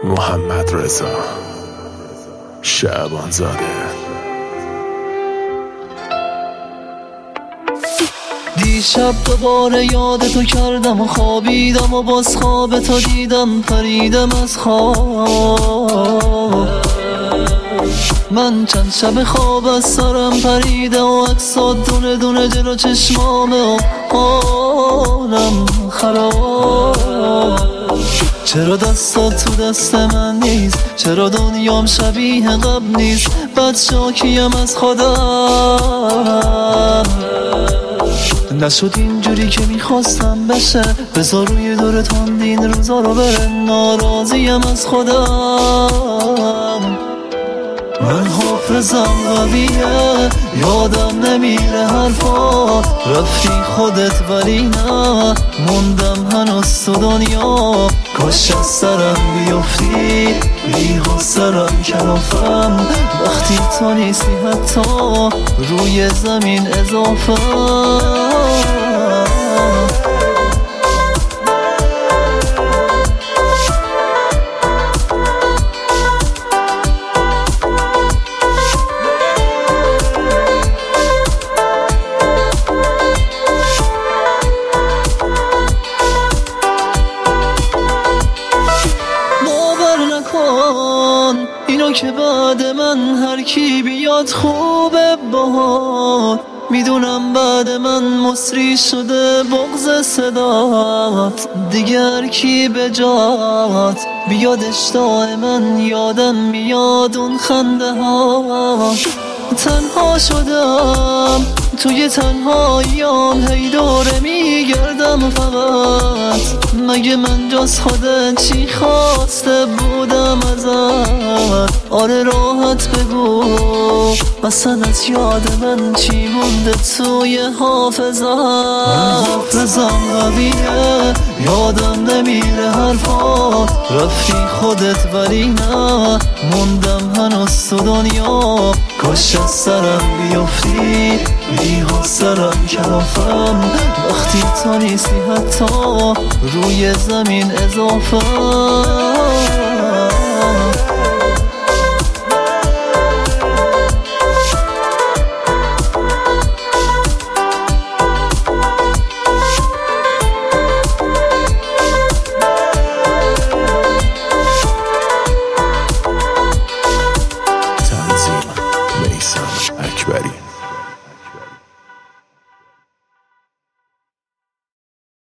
محمد رضا شعبان زاده. دیشب دوباره یاد تو کردم و خوابیدم و باز خواب تو دیدم، پریدم از خواب. من چند شب خواب از سرم پریده و عکسات دونه دونه جلو چشمامه و حالم خراب. چرا دستات تو دست من نیست؟ چرا دنیام شبیه قبل نیست؟ بد شاکیم از خودم. نشد اینجوری که میخواستم بشه، بذار روی دور تند این روزا رو بره. ناراضیم از خودم. من حافظم قویه، یادم نمیره حرفا. رفتی خودت ولی نه، موندم هنوز تو دنیا. کاش از سرم بیفتی، بیها سرم کلافم. وقتی تو نیستی حتی روی زمین اضافه. اینو که بعد من هر کی بیاد خوبه باهات. میدونم بعد من مصری شده بغض صدات. دیگر کی به جات بیاد اشتاق من، یادم میاد اون خنده ها. تنها شدم توی تنهاییام، هی دوره میگردم فقط. مگه من جز خودت چی خواسته بودم ازت؟ آره راحت بگو مثلا از یاد من چی مونده توی حافظت؟ من حافظم قویه، یادم نمیره حرفا. رفتی خودت ولی نه، موندم هنوز تو دنیا. کاش از سرم بیفتی، بیها سرم کلافم. وقتی تو نیستی حتی روی زمین اضافه.